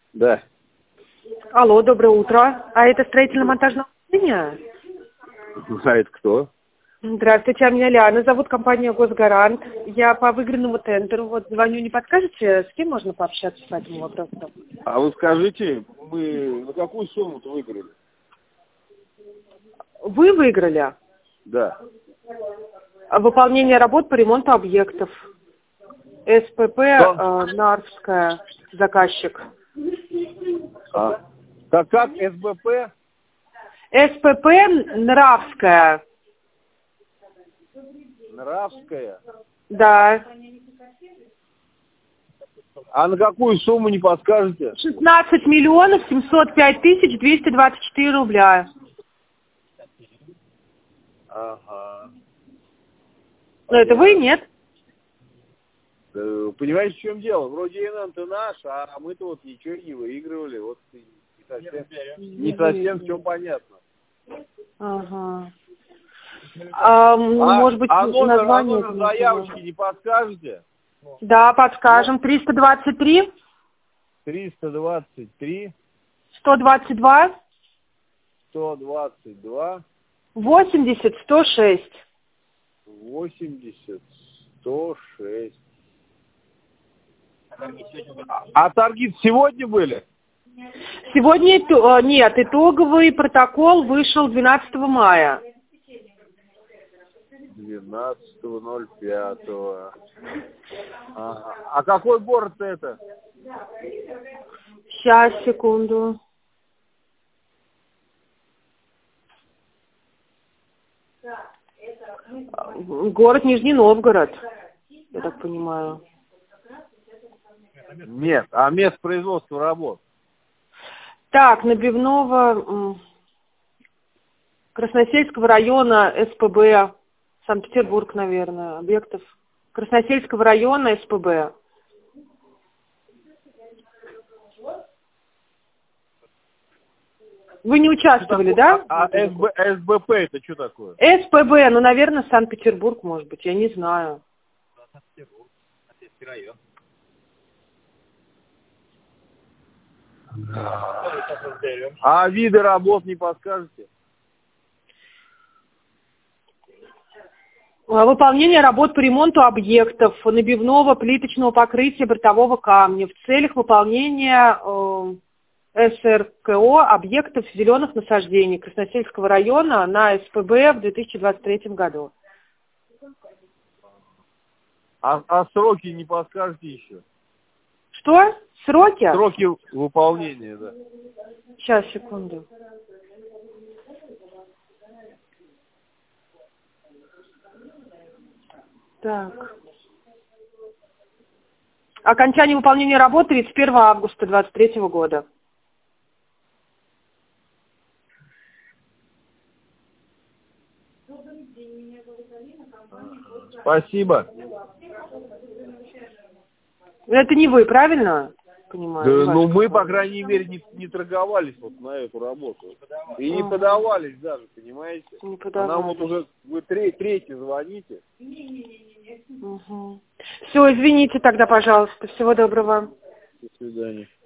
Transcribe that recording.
Да. Алло, доброе утро. А это строительно-монтажное управление? А это кто? Здравствуйте, а меня Лиана зовут, компания «Госгарант». Я по выигранному тендеру. Вот звоню, не подскажете, с кем можно пообщаться по этому вопросу? А вы скажите, мы на какую сумму-то выиграли? Вы выиграли Да. выполнение работ по ремонту объектов. СПП Нарвская, заказчик. Как СБП? СПП Нравская. Нравская. Да. А на какую сумму не подскажете? 16 миллионов 705 тысяч 224 рубля. Ага. Но это вы, нет? Понимаете, в чем дело? Вроде НН-то наш, а мы-то вот ничего не выигрывали. Вот не совсем все понятно. Ага. Может быть, название... Номер заявочки не подскажете? Да, подскажем. 323 323 122 122 80 106. 80 106. А торги сегодня были? Сегодня нет, итоговый протокол вышел 12 мая. 12.05. Ага. А какой город это? Сейчас, секунду. Город Нижний Новгород, я так понимаю. Нет, а место производства работ? Так, Набивного, Красносельского района, СПБ, Санкт-Петербург, наверное, объектов. Красносельского района, СПБ. Вы не участвовали, да? А СБП это что такое? СПБ, ну, наверное, Санкт-Петербург, может быть, я не знаю. А виды работ не подскажете? Выполнение работ по ремонту объектов набивного плиточного покрытия бортового камня в целях выполнения СРКО объектов зеленых насаждений Красносельского района на СПБ в 2023 году. А сроки не подскажете еще? Что? Сроки? Сроки выполнения, да. Сейчас, секунду. Так. Окончание выполнения работы 31 августа 2023 года. Спасибо. Это не вы, правильно? Понимаю. Да, ну мы, по крайней мере, не торговались вот на эту работу. И не подавались даже, понимаете? Не А подавались. нам вот уже вы третий звоните. Угу. Все, извините тогда, пожалуйста. Всего доброго. До свидания.